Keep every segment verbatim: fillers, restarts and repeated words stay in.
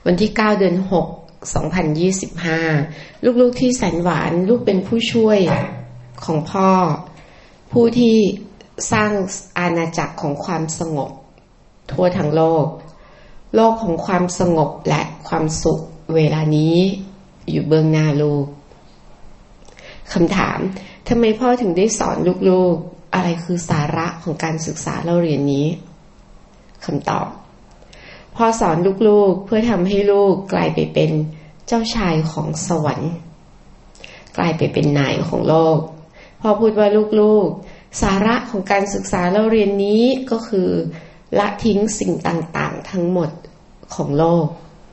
วันที่เก้าเดือนหก สองพันยี่สิบห้าลูกๆที่แสนหวานลูกเป็นผู้ช่วยของพ่อผู้ที่สร้างอาณาจักรของความสงบทั่วทั้งโลกโลกของความสงบและความสุขเวลานี้อยู่เบื้องหน้าลูกคำถามทำไมพ่อถึงได้สอนลูกๆอะไรคือสาระของการศึกษาเล่าเรียนนี้คำตอบพ่อสอนลูกๆเพื่อทำให้ลูกกลายไปเป็นเจ้าชายของสวรรค์กลายไปเป็นนายของโลกพ่อพูดว่าลูกๆสาระของการศึกษาเล่าเรียนนี้ก็คือละทิ้งสิ่งต่างๆทั้งหมดของโลก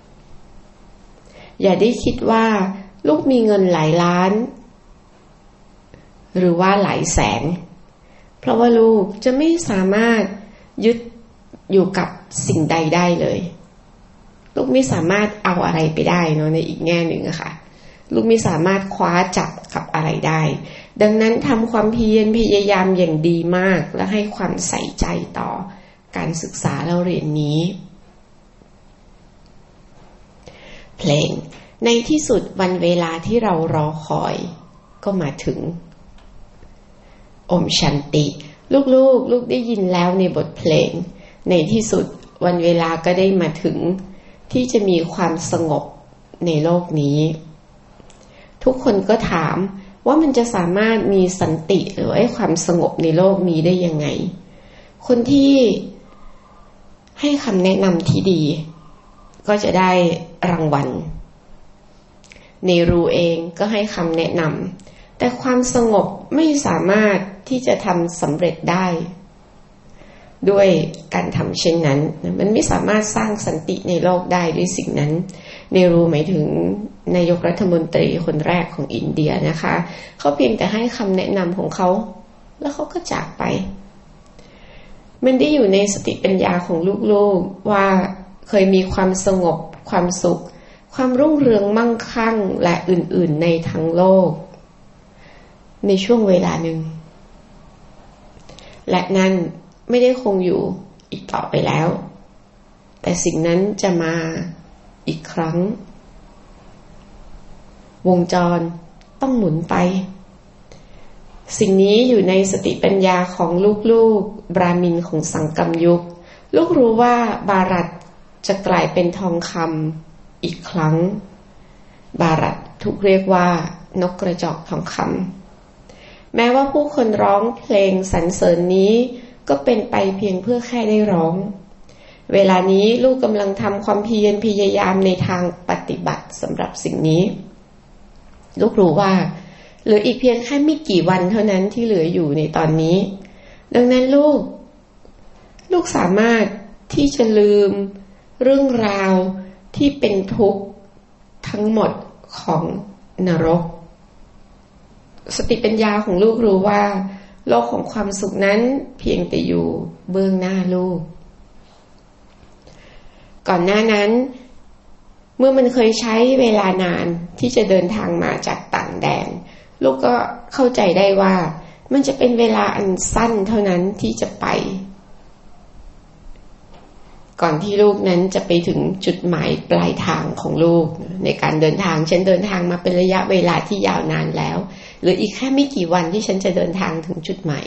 อย่าได้คิดว่าลูกมีเงินหลายล้านหรือว่าหลายแสนเพราะว่าลูกจะไม่สามารถยึดอยู่กับสิ่งใดได้เลยลูกไม่สามารถเอาอะไรไปได้เนาะในอีกแง่หนึ่งอะค่ะลูกไม่สามารถคว้าจับกับอะไรได้ดังนั้นทำความเพียรพยายามอย่างดีมากและให้ความใส่ใจต่อการศึกษาเราเรียนนี้เพลงในที่สุดวันเวลาที่เรารอคอยก็มาถึงอมชันติลูกๆ ลูก, ลูกได้ยินแล้วในบทเพลงในที่สุดวันเวลาก็ได้มาถึงที่จะมีความสงบในโลกนี้ทุกคนก็ถามว่ามันจะสามารถมีสันติหรือไอ้ความสงบในโลกนี้ได้ยังไงคนที่ให้คำแนะนำที่ดีก็จะได้รางวัลเนรูเองก็ให้คำแนะนำแต่ความสงบไม่สามารถที่จะทำสำเร็จได้ด้วยการทำเช่นนั้นมันไม่สามารถสร้างสันติในโลกได้ด้วยสิ่งนั้นเนรูหมายถึงนายกรัฐมนตรีคนแรกของอินเดียนะคะเขาเพียงแต่ให้คำแนะนำของเขาแล้วเขาก็จากไปมันได้อยู่ในสติปัญญาของลูกๆว่าเคยมีความสงบความสุขความรุ่งเรืองมั่งคั่งและอื่นๆในทั้งโลกในช่วงเวลาหนึ่งและนั้นไม่ได้คงอยู่อีกต่อไปแล้วแต่สิ่งนั้นจะมาอีกครั้งวงจรต้องหมุนไปสิ่งนี้อยู่ในสติปัญญาของลูกๆบราหมินของสังกัมยุคลูกรู้ว่าบารัตจะกลายเป็นทองคำอีกครั้งบารัตถูกเรียกว่านกกระจอกทองคำแม้ว่าผู้คนร้องเพลงสรรเสริญนี้ก็เป็นไปเพียงเพื่อแค่ได้ร้องเวลานี้ลูกกำลังทำความเพียรพยายามในทางปฏิบัติสำหรับสิ่งนี้ลูกรู้ว่าเหลืออีกเพียงแค่ไม่กี่วันเท่านั้นที่เหลืออยู่ในตอนนี้ดังนั้นลูกลูกสามารถที่จะลืมเรื่องราวที่เป็นทุกข์ทั้งหมดของนรกสติปัญญาของลูกรู้ว่าโลกของความสุขนั้นเพียงแต่อยู่เบื้องหน้าลูกก่อนหน้านั้นเมื่อมันเคยใช้เวลานานที่จะเดินทางมาจากต่างแดนลูกก็เข้าใจได้ว่ามันจะเป็นเวลาอันสั้นเท่านั้นที่จะไปก่อนที่ลูกนั้นจะไปถึงจุดหมายปลายทางของลูกในการเดินทางฉันเดินทางมาเป็นระยะเวลาที่ยาวนานแล้วหรืออีกแค่ไม่กี่วันที่ฉันจะเดินทางถึงจุดหมาย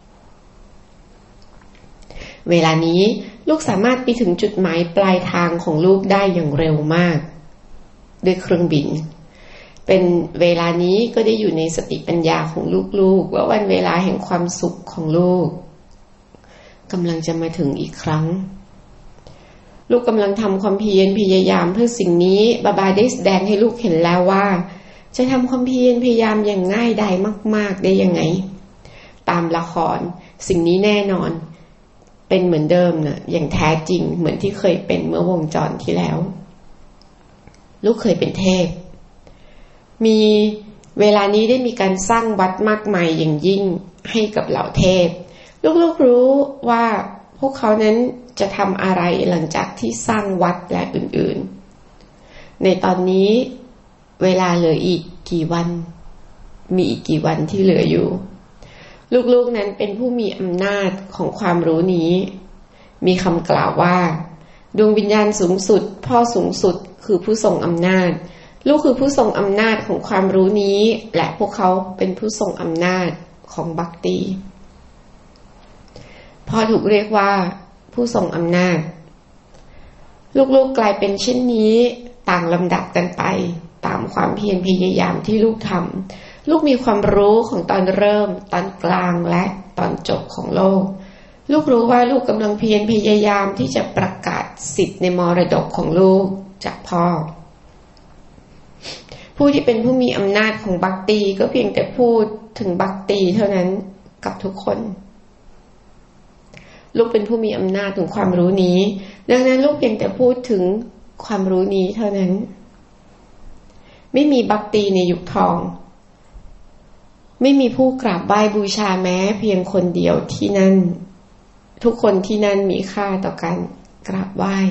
เวลานี้ลูกสามารถไปถึงจุดหมายปลายทางของลูกได้อย่างเร็วมากด้วยเครื่องบินเป็นเวลานี้ก็ได้อยู่ในสติปัญญาของลูกๆว่าวันเวลาแห่งความสุขของลูกกำลังจะมาถึงอีกครั้งลูกกำลังทำความเพียรพยายามเพื่อสิ่งนี้บาบาได้แสดงให้ลูกเห็นแล้วว่าจะทำความเพียรพยายามอย่างง่ายดายมากๆได้ยังไงตามละครสิ่งนี้แน่นอนเป็นเหมือนเดิมนะอย่างแท้จริงเหมือนที่เคยเป็นเมื่อวงจรที่แล้วลูกเคยเป็นเทพมีเวลานี้ได้มีการสร้างวัดมากมายอย่างยิ่งให้กับเหล่าเทพลูกๆรู้ว่าพวกเขานั้นจะทำอะไรหลังจากที่สร้างวัดและอื่นๆในตอนนี้เวลาเหลืออีกกี่วันมีอีกกี่วันที่เหลืออยู่ลูกๆนั้นเป็นผู้มีอำนาจของความรู้นี้มีคำกล่าวว่าดวงวิญญาณสูงสุดพ่อสูงสุดคือผู้ทรงอำนาจลูกคือผู้ทรงอำนาจของความรู้นี้และพวกเขาเป็นผู้ทรงอำนาจของบัคตีพ่อถูกเรียกว่าผู้ทรงอำนาจลูกๆกลายเป็นเช่นนี้ต่างลำดับกันไปตามความเพียรพยายามที่ลูกทำลูกมีความรู้ของตอนเริ่มตอนกลางและตอนจบของโลกลูกรู้ว่าลูกกำลังเพียรพยายามที่จะประกาศสิทธิ์ในมรดกของลูกจากพ่อผู้ที่เป็นผู้มีอำนาจของบัคตีก็เพียงแต่พูดถึงบัคตีเท่านั้นกับทุกคนลูกเป็นผู้มีอำนาจถึงความรู้นี้ดังนั้นลูกเพียงแต่พูดถึงความรู้นี้เท่านั้นไม่มีบัคตีในยุคทองไม่มีผู้กราบไหว้บูชาแม้เพียงคนเดียวที่นั่นทุกคนที่นั่นมีค่าต่อการกราบไหว้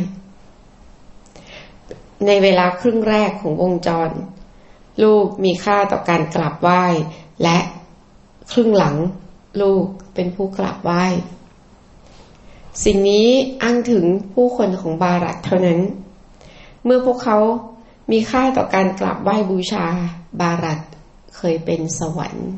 ในเวลาครึ่งแรกของวงจรลูกมีค่าต่อการกราบไหว้และครึ่งหลังลูกเป็นผู้กราบไหว้สิ่งนี้อ้างถึงผู้คนของบารัตเท่านั้นเมื่อพวกเขามีค่าต่อการกราบไหว้บูชาบารัตเคยเป็นสวรรค์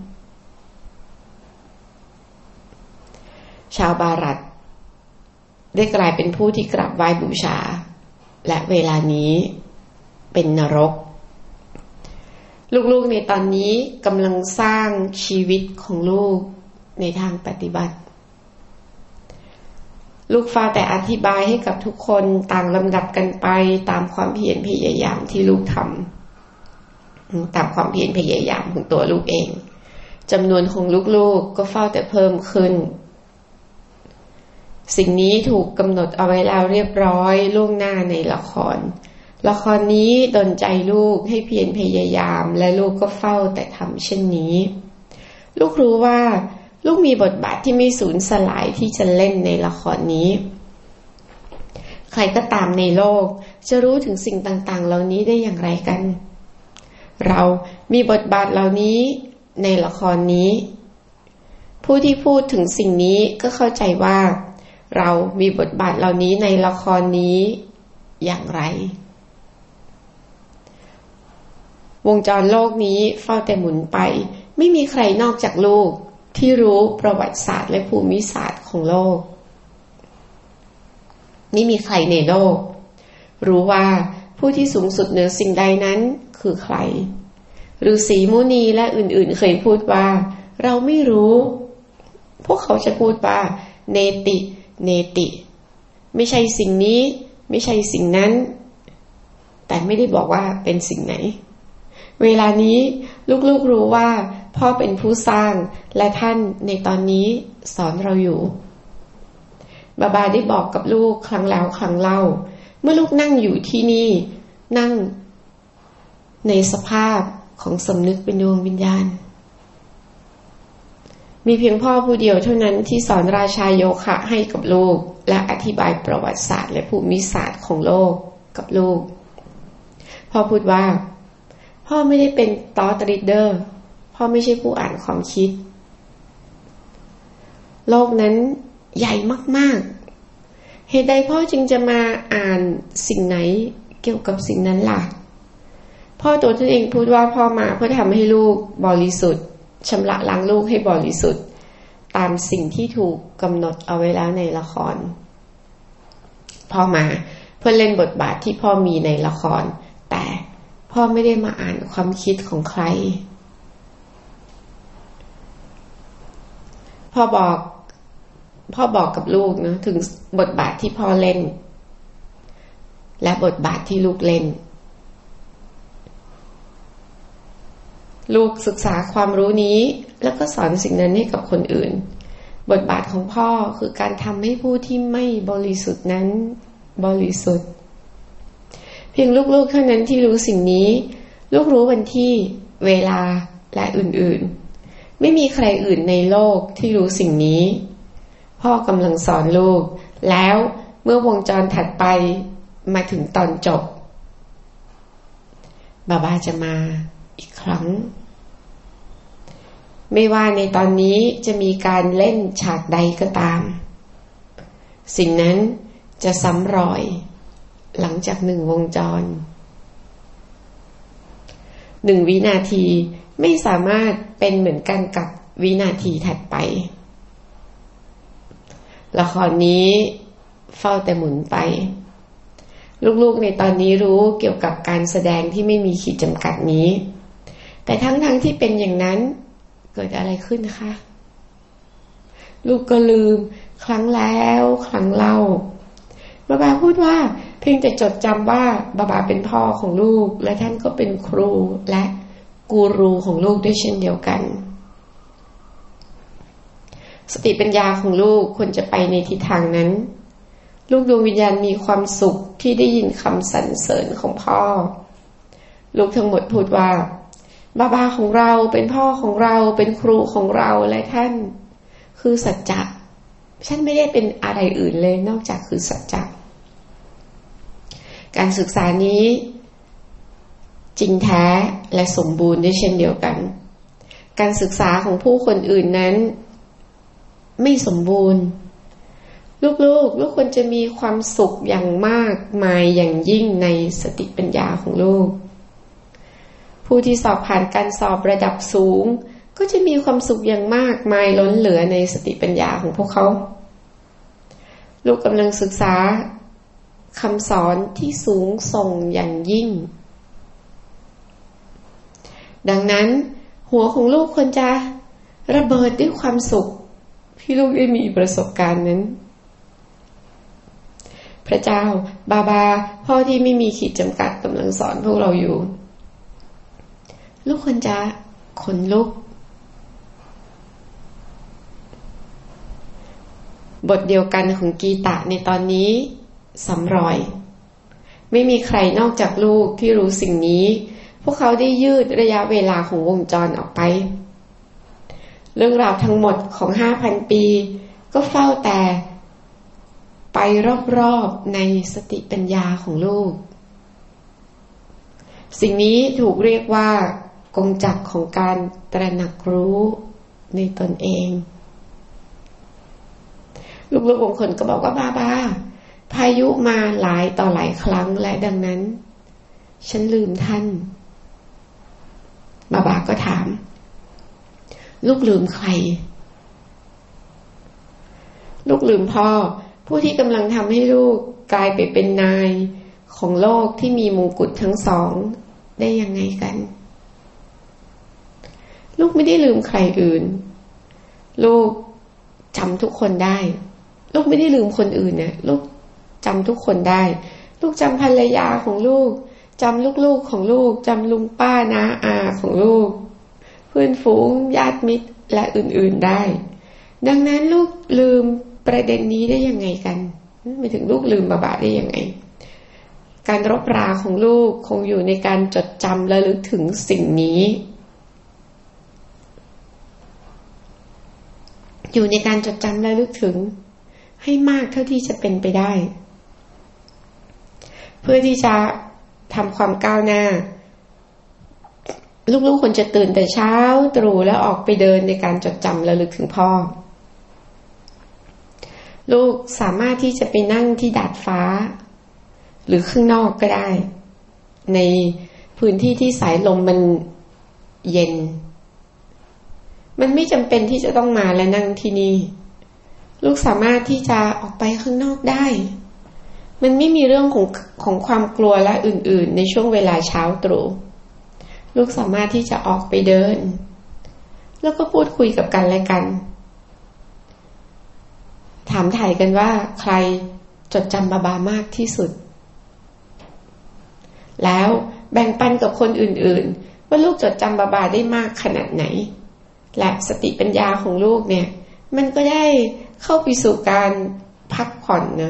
ชาวบารัตได้กลายเป็นผู้ที่กราบไหว้บูชาและเวลานี้เป็นนรกลูกๆในตอนนี้กำลังสร้างชีวิตของลูกในทางปฏิบัติลูกฟ้าแต่อธิบายให้กับทุกคนต่างลำดับกันไปตามความเพียรพยายามที่ลูกทำตามความเพียรพยายามของตัวลูกเองจำนวนของลูกๆก็เฝ้าแต่เพิ่มขึ้นสิ่งนี้ถูกกำหนดเอาไว้แล้วเรียบร้อยล่วงหน้าในละครละครนี้ดลใจลูกให้เพียรพยายามและลูกก็เฝ้าแต่ทำเช่นนี้ลูกรู้ว่าลูกมีบทบาทที่ไม่สูญสลายที่จะเล่นในละครนี้ใครก็ตามในโลกจะรู้ถึงสิ่งต่างๆเหล่านี้ได้อย่างไรกันเรามีบทบาทเหล่านี้ในละครนี้ผู้ที่พูดถึงสิ่งนี้ก็เข้าใจว่าเรามีบทบาทเหล่านี้ในละครนี้อย่างไรวงจรโลกนี้เฝ้าแต่หมุนไปไม่มีใครนอกจากลูกที่รู้ประวัติศาสตร์และภูมิศาสตร์ของโลกไม่มีใครในโลกรู้ว่าผู้ที่สูงสุดเหนือสิ่งใดนั้นคือใครฤาษีมุนีและอื่นๆเคยพูดว่าเราไม่รู้พวกเขาจะพูดว่าเนติเนติไม่ใช่สิ่งนี้ไม่ใช่สิ่งนั้นแต่ไม่ได้บอกว่าเป็นสิ่งไหนเวลานี้ลูกๆรู้ว่าพ่อเป็นผู้สร้างและท่านในตอนนี้สอนเราอยู่บาบาได้บอกกับลูกครั้งแล้วครั้งเล่าเมื่อลูกนั่งอยู่ที่นี่นั่งในสภาพของสำนึกเป็นดวงวิญญาณมีเพียงพ่อผู้เดียวเท่านั้นที่สอนราชาโยคะให้กับลูกและอธิบายประวัติศาสตร์และภูมิศาสตร์ของโลกกับลูกพ่อพูดว่าพ่อไม่ได้เป็นทอทรีเดอร์พ่อไม่ใช่ผู้อ่านความคิดโลกนั้นใหญ่มากๆเหตุใดพ่อจึงจะมาอ่านสิ่งไหนเกี่ยวกับสิ่งนั้นล่ะพ่อตัวท่านเองพูดว่าพ่อมาเพื่อทำให้ลูกบริสุทธิ์ชำระล้างลูกให้บริสุทธิ์ตามสิ่งที่ถูกกำหนดเอาไว้แล้วในละครพ่อมาเพื่อเล่นบทบาทที่พ่อมีในละครแต่พ่อไม่ได้มาอ่านความคิดของใครพ่อบอกพ่อบอกกับลูกนะถึงบทบาทที่พ่อเล่นและบทบาทที่ลูกเล่นลูกศึกษาความรู้นี้แล้วก็สอนสิ่งนั้นให้กับคนอื่นบทบาทของพ่อคือการทำให้ผู้ที่ไม่บริสุทธิ์นั้นบริสุทธิ์เพียงลูกๆเท่านั้นที่รู้สิ่งนี้ลูกรู้วันที่เวลาและอื่นๆไม่มีใครอื่นในโลกที่รู้สิ่งนี้พ่อกำลังสอนลูกแล้วเมื่อวงจรถัดไปมาถึงตอนจบบาบาจะมาอีกครั้งไม่ว่าในตอนนี้จะมีการเล่นฉากใดก็ตามสิ่งนั้นจะซ้ำรอยหลังจากหนึ่งวงจรหนึ่งวินาทีไม่สามารถเป็นเหมือนกันกับวินาทีถัดไปละครนี้เฝ้าแต่หมุนไปลูกๆในตอนนี้รู้เกี่ยวกับการแสดงที่ไม่มีขีดจำกัดนี้แต่ทั้งๆที่เป็นอย่างนั้นเกิดอะไรขึ้นคะลูกก็ลืมครั้งแล้วครั้งเล่าบาบาพูดว่าเพียงแต่จดจำว่าบาบาเป็นพ่อของลูกและท่านก็เป็นครูและกูรูของลูกด้วยเช่นเดียวกันสติปัญญาของลูกควรจะไปในทิศทางนั้นลูกดวงวิญญาณมีความสุขที่ได้ยินคำสรรเสริญของพ่อลูกทั้งหมดพูดว่าบาบาของเราเป็นพ่อของเราเป็นครูของเราและท่านคือสัจจะฉันไม่ได้เป็นอะไรอื่นเลยนอกจากคือสัจจะการศึกษานี้จริงแท้และสมบูรณ์ด้วยเช่นเดียวกันการศึกษาของผู้คนอื่นนั้นไม่สมบูรณ์ลูกๆ ลูกลูกควรจะมีความสุขอย่างมากมายอย่างยิ่งในสติปัญญาของลูกผู้ที่สอบผ่านการสอบระดับสูงก็จะมีความสุขอย่างมากมายล้นเหลือในสติปัญญาของพวกเขาลูกกำลังศึกษาคำสอนที่สูงส่งอย่างยิ่งดังนั้นหัวของลูกควรจะระเบิดด้วยความสุขที่ลูกได้มีประสบการณ์นั้นพระเจ้าบาบาพ่อที่ไม่มีขีดจำกัดกำลังสอนพวกเราอยู่ลูกควรจะขนลุกบทเดียวกันของกีตะในตอนนี้สำรอยไม่มีใครนอกจากลูกที่รู้สิ่งนี้พวกเขาได้ยืดระยะเวลาของวงจรออกไปเรื่องราวทั้งหมดของ ห้าพัน ปีก็เฝ้าแต่ไปรอบๆในสติปัญญาของลูกสิ่งนี้ถูกเรียกว่ากงจักรของการตระหนักรู้ในตนเองลูกๆบางคนก็บอกว่าบาบาพายุมาหลายต่อหลายครั้งและดังนั้นฉันลืมท่านบาบาก็ถามลูกลืมใครลูกลืมพ่อผู้ที่กำลังทำให้ลูกกลายไปเป็นนายของโลกที่มีมงกุฎทั้งสองได้ยังไงกันลูกไม่ได้ลืมใครอื่นลูกจำทุกคนได้ลูกไม่ได้ลืมคนอื่นนะลูกจำทุกคนได้ลูกจำภรรยาของลูกจำลูกๆของลูกจำลุงป้าน้าอาของลูกเพื่อนฝูงญาติมิตรและอื่นๆได้ดังนั้นลูกลืมประเด็นนี้ได้ยังไงกันไม่ถึงลูกลืมบาบาได้ยังไงการรบราของลูกคงอยู่ในการจดจำและลึกถึงสิ่งนี้อยู่ในการจดจำและลึกถึงให้มากเท่าที่จะเป็นไปได้เพื่อที่จะทำความก้าวหน้าลูกๆควรจะตื่นแต่เช้าตรู่แล้วออกไปเดินในการจดจำและลึกถึงพ่อลูกสามารถที่จะไปนั่งที่ดาดฟ้าหรือข้างนอกก็ได้ในพื้นที่ที่สายลมมันเย็นมันไม่จำเป็นที่จะต้องมาและนั่งที่นี่ลูกสามารถที่จะออกไปข้างนอกได้มันไม่มีเรื่องของของความกลัวและอื่นๆในช่วงเวลาเช้าตรู่ลูกสามารถที่จะออกไปเดินแล้วก็พูดคุยกับกันและกันถามถ่ายกันว่าใครจดจำบาบามากที่สุดแล้วแบ่งปันกับคนอื่นๆว่าลูกจดจำบาบาได้มากขนาดไหนและสติปัญญาของลูกเนี่ยมันก็ได้เข้าไปสู่การพักผ่อนนะ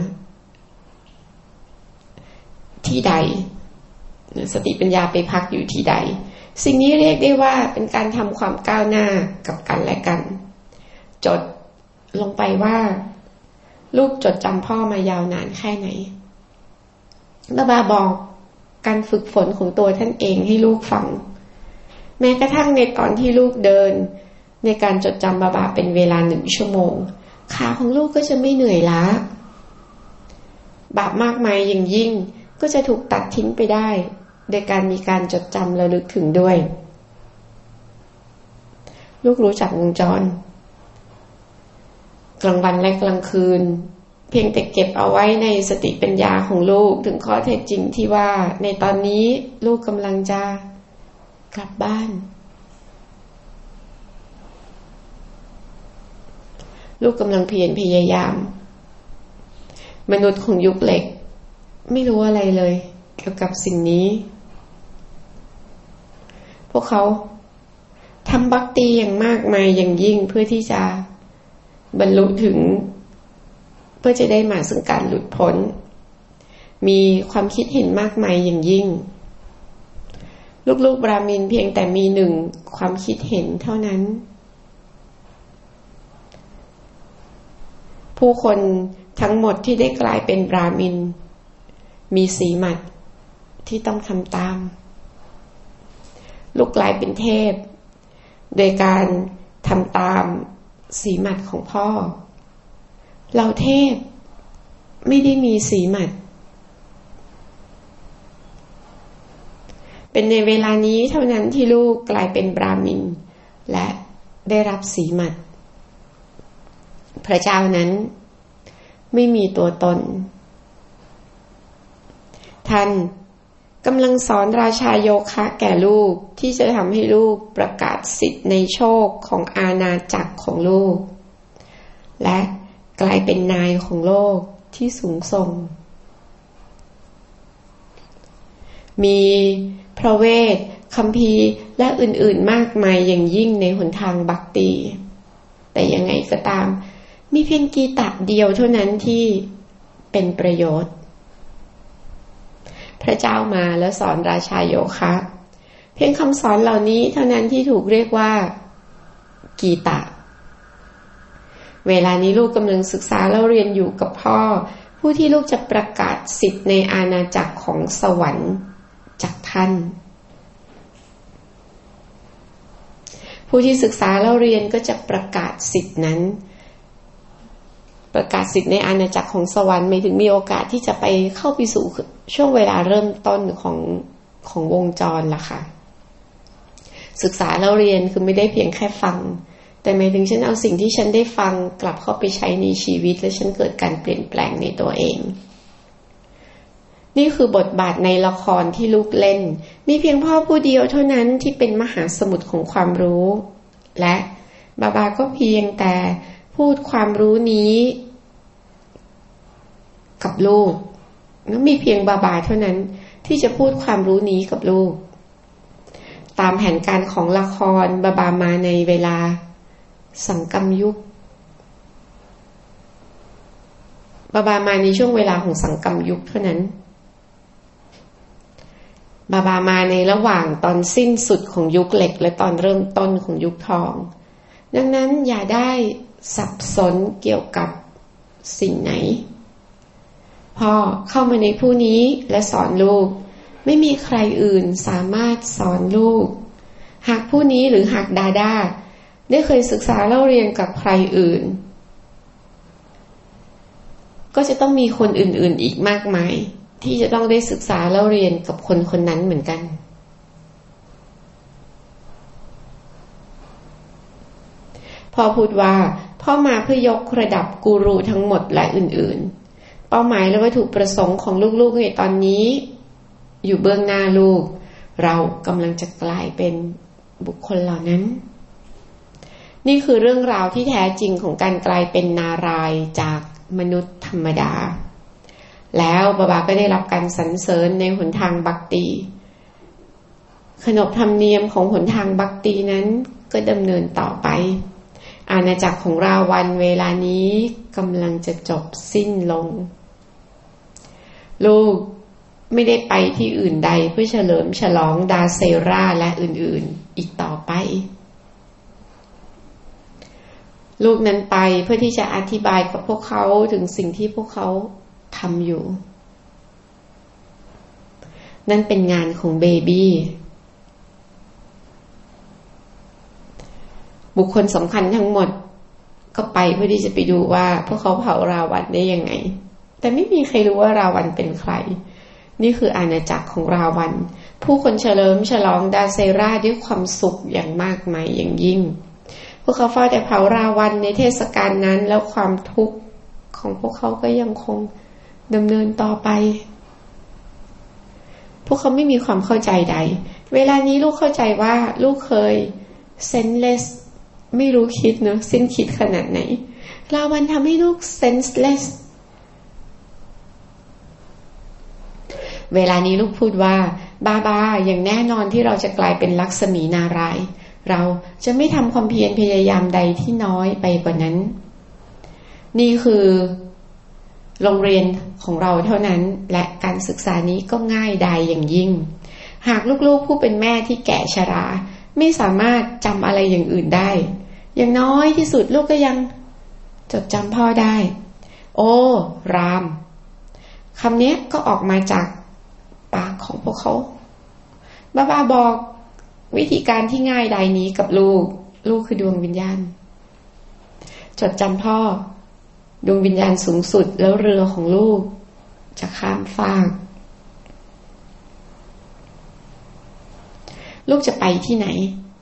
ที่ใดสติปัญญาไปพักอยู่ที่ใดสิ่งนี้เรียกได้ว่าเป็นการทำความก้าวหน้ากับกันและกันจดลงไปว่าลูกจดจำพ่อมายาวนานแค่ไหนบาบาบอกการฝึกฝนของตัวท่านเองให้ลูกฟังแม้กระทั่งในตอนที่ลูกเดินในการจดจำบาบาเป็นเวลาหนึ่งชั่วโมงขาของลูกก็จะไม่เหนื่อยล้าบาปมากมายอย่างยิ่งก็จะถูกตัดทิ้งไปได้โดยการมีการจดจำระลึกถึงด้วยลูกรู้จักวงจรกลางวันและกลางคืนเพียงแต่เก็บเอาไว้ในสติปัญญาของลูกถึงข้อเท็จจริงที่ว่าในตอนนี้ลูกกำลังจะกลับบ้านลูกกำลังเพียรพยายามมนุษย์ของยุคเหล็กไม่รู้อะไรเลยเกี่ยวกับสิ่งนี้พวกเขาทำบัคตีอย่างมากมายอย่างยิ่งเพื่อที่จะบรรลุถึงเพื่อจะได้มาซึ่งการหลุดพ้นมีความคิดเห็นมากมายอย่างยิ่งลูกๆบราหมินเพียงแต่มีหนึ่งความคิดเห็นเท่านั้นผู้คนทั้งหมดที่ได้กลายเป็นบราหมินมีสีหมัดที่ต้องทำตามลูกกลายเป็นเทพโดยการทำตามสีหมัดของพ่อเราเทพไม่ได้มีสีหมัดเป็นในเวลานี้เท่านั้นที่ลูกกลายเป็นบราหมินและได้รับสีหมัดพระเจ้านั้นไม่มีตัวตนท่านกำลังสอนราชาโยคะแก่ลูกที่จะทำให้ลูกประกาศสิทธิ์ในโชคของอาณาจักรของลูกและกลายเป็นนายของโลกที่สูงส่งมีพระเวทคัมภีร์และอื่นๆมากมายอย่างยิ่งในหนทางบัคตีแต่ยังไงก็ตามมีเพียงกีตะเดียวเท่านั้นที่เป็นประโยชน์พระเจ้ามาแล้วสอนราชาโยคะเพียงคำสอนเหล่านี้เท่านั้นที่ถูกเรียกว่ากีตะเวลานี้ลูกกำลังศึกษาและเรียนอยู่กับพ่อผู้ที่ลูกจะประกาศสิทธิ์ในอาณาจักรของสวรรค์จากท่านผู้ที่ศึกษาและเรียนก็จะประกาศสิทธิ์นั้นประกาศสิทธิ์ในอาณาจักรของสวรรค์หมายถึงมีโอกาสที่จะไปเข้าไปสู่ช่วงเวลาเริ่มต้นของของวงจรล่ะค่ะศึกษาแล้วเรียนคือไม่ได้เพียงแค่ฟังแต่หมายถึงฉันเอาสิ่งที่ฉันได้ฟังกลับเข้าไปใช้ในชีวิตและฉันเกิดการเปลี่ยนแปลงในตัวเองนี่คือบทบาทในละครที่ลูกเล่นมีเพียงพ่อผู้เดียวเท่านั้นที่เป็นมหาสมุทรของความรู้และบาบาก็เพียงแต่พูดความรู้นี้กับลูกแล้วมีเพียงบาบาเท่านั้นที่จะพูดความรู้นี้กับลูกตามแผนการของละครบาบามาในเวลาสังกัมยุคบาบามาในช่วงเวลาของสังกัมยุคเท่านั้นบาบามาในระหว่างตอนสิ้นสุดของยุคเหล็กและตอนเริ่มต้นของยุคทองดังนั้นอย่าได้สับสนเกี่ยวกับสิ่งไหนพ่อเข้ามาในผู้นี้และสอนลูกไม่มีใครอื่นสามารถสอนลูกหากผู้นี้หรือหากดาดาได้เคยศึกษาเล่าเรียนกับใครอื่นก็จะต้องมีคนอื่นๆอีกมากมายที่จะต้องได้ศึกษาเล่าเรียนกับคนคนนั้นเหมือนกันพ่อพูดว่าพ่อมาเพื่อยกระดับกูรูทั้งหมดและอื่นๆเป้าหมายและวัตถุประสงค์ของลูกๆในตอนนี้อยู่เบื้องหน้าลูกเรากำลังจะกลายเป็นบุคคลเหล่านั้นนี่คือเรื่องราวที่แท้จริงของการกลายเป็นนารายณ์จากมนุษย์ธรรมดาแล้วบาบาก็ได้รับการสรรเสริญในหนทางบัคตีขนบธรรมเนียมของหนทางบัคตีนั้นก็ดำเนินต่อไปอาณาจักรของราวันเวลานี้กำลังจะจบสิ้นลงลูกไม่ได้ไปที่อื่นใดเพื่อเฉลิมฉลองดาเซราและอื่นๆอีกต่อไปลูกนั้นไปเพื่อที่จะอธิบายกับพวกเขาถึงสิ่งที่พวกเขาทำอยู่นั่นเป็นงานของเบบี้บุคคลสำคัญทั้งหมดก็ไปเพื่อที่จะไปดูว่าพวกเขาเผาราวันได้ยังไงแต่ไม่มีใครรู้ว่าราวันเป็นใครนี่คืออาณาจักรของราวันผู้คนเฉลิมฉลองดาเซราด้วยความสุขอย่างมากมายอย่างยิ่งพวกเขาเฝ้าแต่เผาราวันในเทศกาลนั้นแล้วความทุกข์ของพวกเขาก็ยังคงดำเนินต่อไปพวกเขาไม่มีความเข้าใจใดเวลานี้ลูกเข้าใจว่าลูกเคย senseless ไม่รู้คิดเนอะสิ้นคิดขนาดไหนราวันทำให้ลูก senseless เวลานี้ลูกพูดว่าบาบาอย่างแน่นอนที่เราจะกลายเป็นลักษมีนารายณ์เราจะไม่ทำความเพียรพยายามใดที่น้อยไปกว่านั้นนี่คือโรงเรียนของเราเท่านั้นและการศึกษานี้ก็ง่ายดายอย่างยิ่งหากลูกๆผู้เป็นแม่ที่แก่ชราไม่สามารถจำอะไรอย่างอื่นได้อย่างน้อยที่สุดลูกก็ยังจดจำพ่อได้โอ้รามคำนี้ก็ออกมาจากปากของพวกเขาบ้าบาบอกวิธีการที่ง่ายดายนี้กับลูกลูกคือดวงวิญญาณจดจำพ่อดวงวิญญาณสูงสุดแล้วเรือของลูกจะข้ามฟากลูกจะไปที่ไหน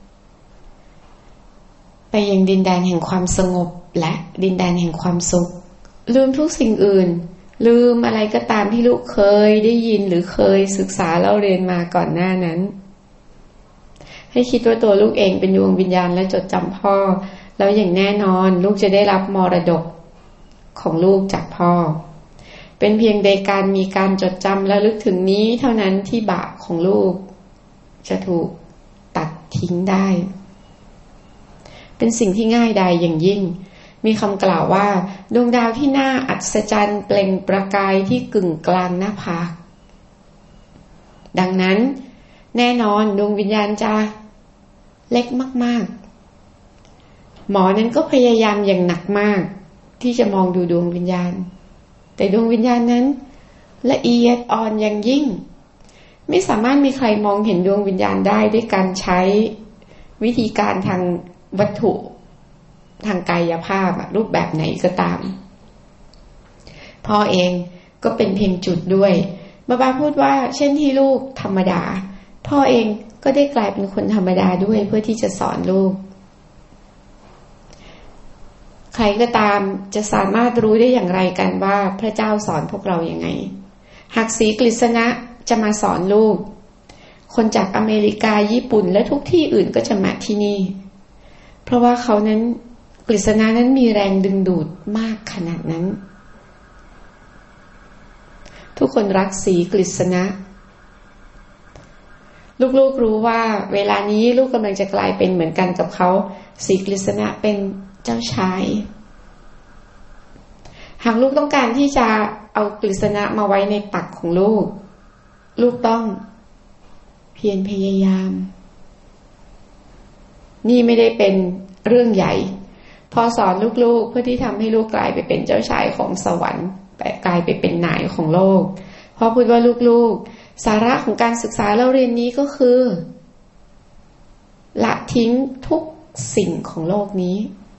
ไปยังดินแดนแห่งความสงบและดินแดนแห่งความสุขลืมทุกสิ่งอื่นลืมอะไรก็ตามที่ลูกเคยได้ยินหรือเคยศึกษาเล่าเรียนมาก่อนหน้านั้นให้คิดว่าตัวลูกเองเป็นดวงวิญญาณและจดจำพ่อแล้วอย่างแน่นอนลูกจะได้รับมรดกของลูกจากพ่อเป็นเพียงในการมีการจดจำและลึกถึงนี้เท่านั้นที่บาปของลูกจะถูกตัดทิ้งได้เป็นสิ่งที่ง่ายดายอย่างยิ่งมีคำกล่าวว่าดวงดาวที่น่าอัศจรรย์เปล่งประกายที่กึ่งกลางหน้าผากดังนั้นแน่นอนดวงวิญญาณจะเล็กมากๆหมอนั้นก็พยายามอย่างหนักมากที่จะมองดูดวงวิญญาณแต่ดวงวิญญาณนั้นละเอียดอ่อนอย่างยิ่งไม่สามารถมีใครมองเห็นดวงวิญญาณได้ด้วยการใช้วิธีการทางวัตถุทางกายภาพรูปแบบไหนก็ตามพ่อเองก็เป็นเพียงจุดด้วยบาบาพูดว่าเช่นที่ลูกธรรมดาพ่อเองก็ได้กลายเป็นคนธรรมดาด้วยเพื่อที่จะสอนลูกใครก็ตามจะสามารถรู้ได้อย่างไรกันว่าพระเจ้าสอนพวกเราอย่างไงหากศรีกฤษณะจะมาสอนลูกคนจากอเมริกาญี่ปุ่นและทุกที่อื่นก็จะมาที่นี่เพราะว่าเขานั้นกฤษณะนั้นมีแรงดึงดูดมากขนาดนั้นทุกคนรักศรีกฤษณะลูกๆรู้ว่าเวลานี้ลูกกำลังจะกลายเป็นเหมือนกันกับเขาศรีกฤษณะเป็นเจ้าชายหากลูกต้องการที่จะเอากฤษณะมาไว้ในตักของลูกลูกต้องเพียรพยายามนี่ไม่ได้เป็นเรื่องใหญ่พอสอนลูกๆเพื่อที่ทำให้ลูกกลายไปเป็นเจ้าชายของสวรรค์กลายไปเป็นนายของโลกพอพูดว่าลูกๆสาระของการศึกษาเราเรียนนี้ก็คือละทิ้งทุกสิ่งของโลกนี้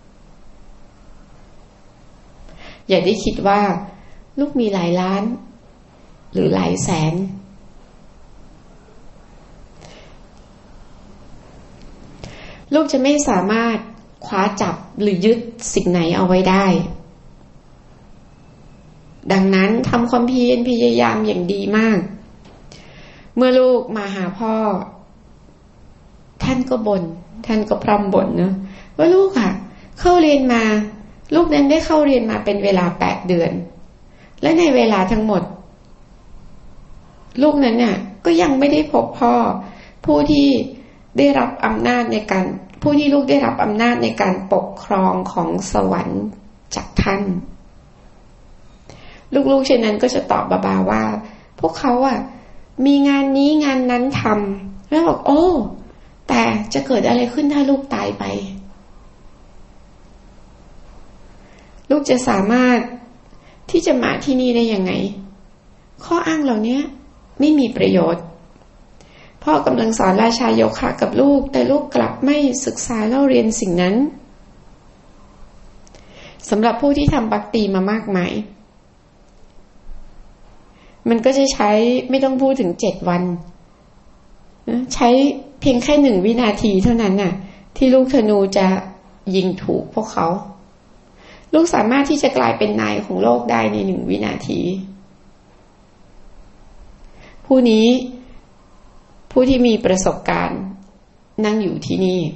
อย่าได้คิดว่าลูกมีหลายล้านหรือหลายแสนลูกจะไม่สามารถคว้าจับหรือยึดสิ่งไหนเอาไว้ได้ดังนั้นทำความเพียรพยายามอย่างดีมากเมื่อลูกมาหาพ่อท่านก็บน่นท่านก็พร่ำบ่นนะว่าลูกอ่ะเข้าเรียนมาลูกนั้นได้เข้าเรียนมาเป็นเวลาแปดเดือนและในเวลาทั้งหมดลูกนั้นน่ะก็ยังไม่ได้พบพ่อผู้ที่ได้รับอำนาจในการผู้ที่ลูกได้รับอำนาจในการปกครองของสวรรค์จากท่านลูกๆเช่นนั้นก็จะตอบบาบาว่าพวกเขาอ่ะมีงานนี้งานนั้นทำแล้วบอกโอ้แต่จะเกิดอะไรขึ้นถ้าลูกตายไปลูกจะสามารถที่จะมาที่นี่ได้ยังไงข้ออ้างเหล่านี้ไม่มีประโยชน์พ่อกำลังสอนราชาโยคะกับลูกแต่ลูกกลับไม่ศึกษาเล่าเรียนสิ่งนั้นสำหรับผู้ที่ทำบักตีมามากมายมันก็จะใช้ไม่ต้องพูดถึงเจ็ดวันใช้เพียงแค่หนึ่งวินาทีเท่านั้นน่ะที่ลูกธนูจะยิงถูกพวกเขาลูกสามารถที่จะกลายเป็นนายของโลกได้ในหนึ่งวินาทีผู้นี้ผู้ที่มีประสบการณ์นั่งอยู่ที่นี่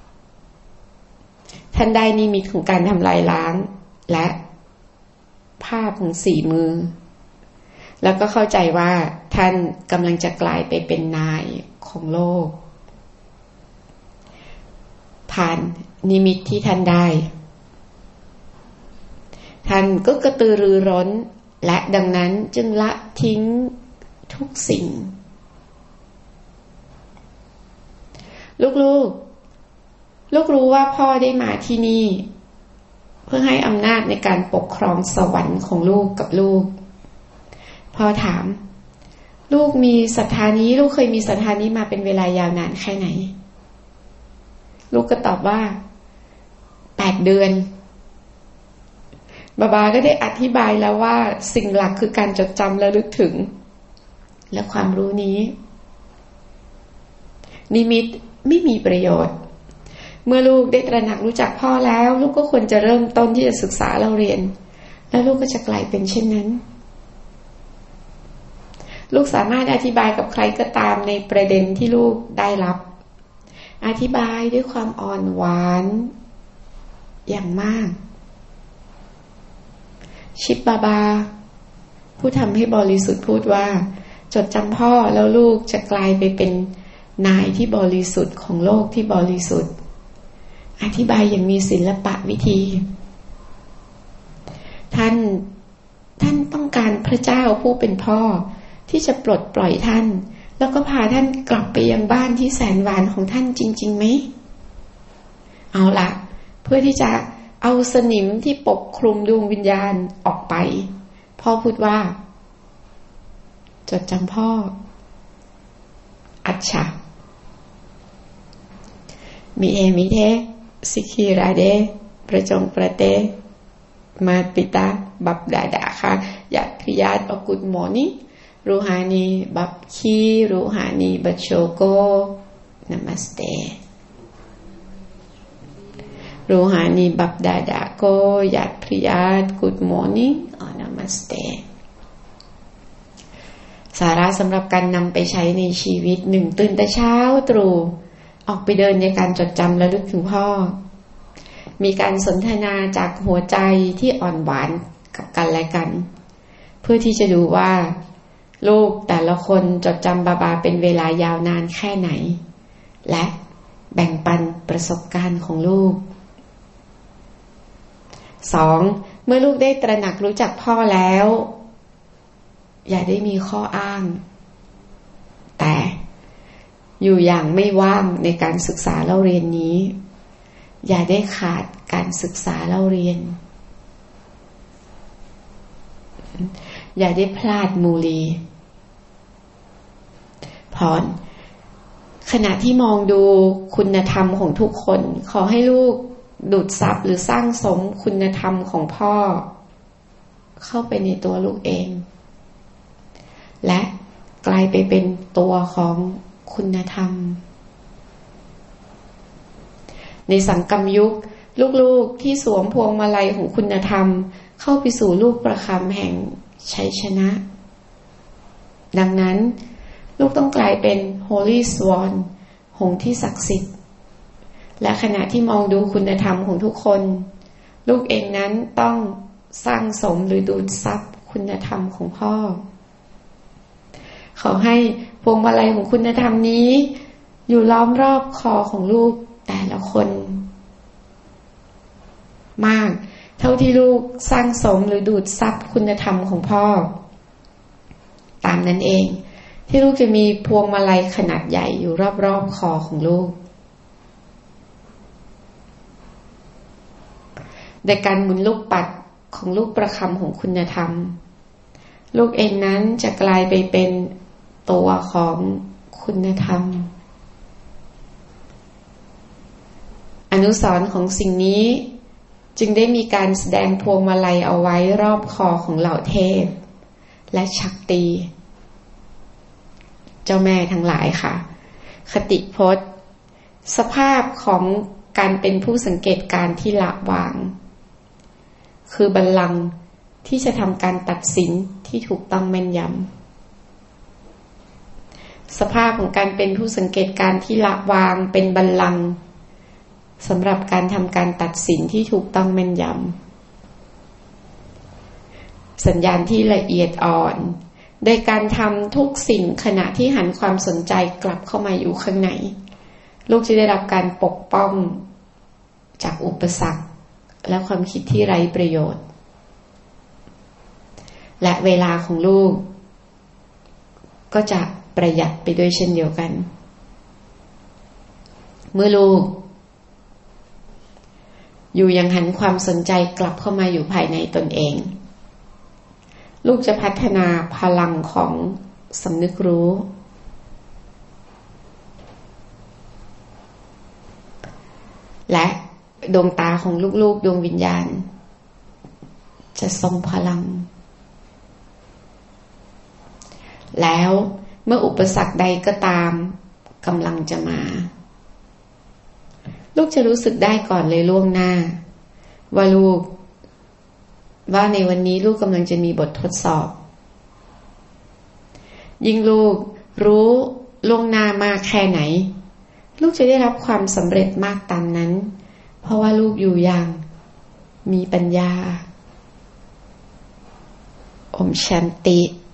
ท่านได้นิมิตของการทำลายล้างและภาพของสี่มือแล้วก็เข้าใจว่าท่านกำลังจะกลายไปเป็นนายของโลกผ่านนิมิตที่ท่านได้ท่านก็กระตือรือร้นและดังนั้นจึงละทิ้งทุกสิ่งลูกๆลูกรู้ว่าพ่อได้มาที่นี่เพื่อให้อำนาจในการปกครองสวรรค์ของลูกกับลูกพ่อถามลูกมีศรัทธานี้ลูกเคยมีศรัทธานี้มาเป็นเวลายาวนานแค่ไหนลูกก็ตอบว่าแปดเดือนบาบาก็ได้อธิบายแล้วว่าสิ่งหลักคือการจดจำและลึกถึงและความรู้นี้นิมิตไม่มีประโยชน์เมื่อลูกได้ตระหนักรู้จักพ่อแล้วลูกก็ควรจะเริ่มต้นที่จะศึกษาเราเรียนแล้วลูกก็จะกลายเป็นเช่นนั้นลูกสามารถอธิบายกับใครก็ตามในประเด็นที่ลูกได้รับอธิบายด้วยความอ่อนหวานอย่างมากชิปบาบาผู้ทำให้บริสุทธิ์พูดว่าจดจำพ่อแล้วลูกจะกลายไปเป็นนายที่บริสุทธิ์ของโลกที่บริสุทธิ์อธิบายอย่างมีศิลปะวิธีท่านท่านต้องการพระเจ้าผู้เป็นพ่อที่จะปลดปล่อยท่านแล้วก็พาท่านกลับไปยังบ้านที่แสนหวานของท่านจริงๆไหมเอาละเพื่อที่จะเอาสนิมที่ปกคลุมดวงวิญญาณออกไปพ่อพูดว่าจดจำพ่ออัจฉะมีเอมิเทสิกิราเดประจงประเตมาปิตาบับดาดาค่ะอยากพิยาตอกุดมอนี่รูฮานีบับคีรูฮานีบัชโชโกนามัสเตรูฮานีบับดาดาโกอยากพิยาตกุดมอนี่อ๋อนามัสเตสาระสำหรับการนำไปใช้ในชีวิตหนึ่งตื่นแต่เช้าตรู่ออกไปเดินในการจดจำและลึกถึงพ่อมีการสนทนาจากหัวใจที่อ่อนหวานกับกันและกันเพื่อที่จะดูว่าลูกแต่ละคนจดจำบาบาเป็นเวลายาวนานแค่ไหนและแบ่งปันประสบการณ์ของลูกสองเมื่อลูกได้ตระหนักรู้จักพ่อแล้วอย่าได้มีข้ออ้างแต่อยู่อย่างไม่ว่างในการศึกษาเล่าเรียนนี้อย่าได้ขาดการศึกษาเล่าเรียนอย่าได้พลาดมูลีพรขณะที่มองดูคุณธรรมของทุกคนขอให้ลูกดูดซับหรือสร้างสมคุณธรรมของพ่อเข้าไปในตัวลูกเองและกลายไปเป็นตัวของคุณธรรมในสังกัมยุคลูกๆที่สวมพวงมาลัยของคุณธรรมเข้าไปสู่ลูกประคำแห่งชัยชนะดังนั้นลูกต้องกลายเป็น Holy Swan หงส์ที่ศักดิ์สิทธิ์และขณะที่มองดูคุณธรรมของทุกคนลูกเองนั้นต้องสร้างสมหรือดูดซับคุณธรรมของพ่อขอให้พวงมาลัยของคุณธรรมนี้อยู่ล้อมรอบคอของลูกแต่ละคนมากเท่าที่ลูกสร้างสมหรือดูดซับคุณธรรมของพ่อตามนั้นเองที่ลูกจะมีพวงมาลัยขนาดใหญ่อยู่รอบๆคอของลูกในการหมุนลูกปัดของลูกประคำของคุณธรรมลูกเองนั้นจะกลายไปเป็นตัวของคุณธรรมอนุสรณ์ของสิ่งนี้จึงได้มีการแสดงพวงมาลัยเอาไว้รอบคอของเหล่าเทพและชักตีเจ้าแม่ทั้งหลายค่ะคติพจน์สภาพของการเป็นผู้สังเกตการที่ละวางคือบัลลังก์ที่จะทำการตัดสินที่ถูกต้องแม่นยำสภาพของการเป็นผู้สังเกตการที่ละวางเป็นบัลลังก์สำหรับการทำการตัดสินที่ถูกต้องแม่นยำสัญญาณที่ละเอียดอ่อนโดยการทำทุกสิ่งขณะที่หันความสนใจกลับเข้ามาอยู่ข้างในลูกจะได้รับการปกป้องจากอุปสรรคและความคิดที่ไร้ประโยชน์และเวลาของลูกก็จะประหยัดไปด้วยเช่นเดียวกันเมื่อลูกอยู่ยังหันความสนใจกลับเข้ามาอยู่ภายในตนเองลูกจะพัฒนาพลังของสำนึกรู้และดวงตาของลูกๆดวงวิญญาณจะทรงพลังแล้วเมื่ออุปสรรคใดก็ตามกำลังจะมาลูกจะรู้สึกได้ก่อนเลยล่วงหน้าว่าลูกว่าในวันนี้ลูกกำลังจะมีบททดสอบยิ่งลูกรู้ล่วงหน้ามากแค่ไหนลูกจะได้รับความสำเร็จมากตามนั้นเพราะว่าลูกอยู่อย่างมีปัญญาโอมชันติ